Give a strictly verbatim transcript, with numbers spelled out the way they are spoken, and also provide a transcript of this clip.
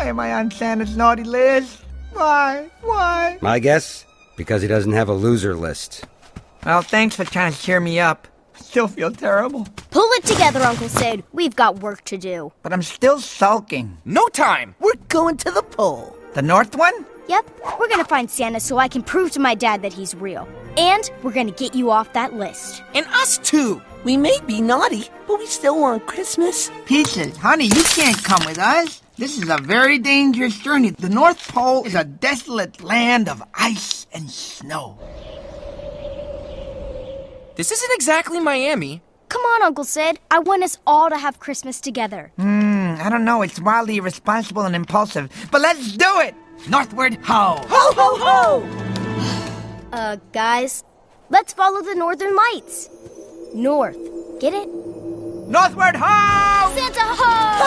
Why am I on Santa's naughty list? Why? Why? My guess? Because he doesn't have a loser list. Well, thanks for trying to cheer me up. I still feel terrible. Pull it together, Uncle Sid. We've got work to do. But I'm still sulking. No time! We're going to the pole. The north one? Yep, we're gonna find Santa so I can prove to my dad that he's real. And we're gonna get you off that list. And us too! We may be naughty, but we still want Christmas. Peaches, honey, you can't come with us. This is a very dangerous journey. The North Pole is a desolate land of ice and snow. This isn't exactly Miami. Come on, Uncle Sid. I want us all to have Christmas together. Hmm, I don't know. It's wildly irresponsible and impulsive. But let's do it! Northward, ho! Ho, ho, ho! Uh, guys, let's follow the northern lights. North. Get it? Northward, ho! Santa ho!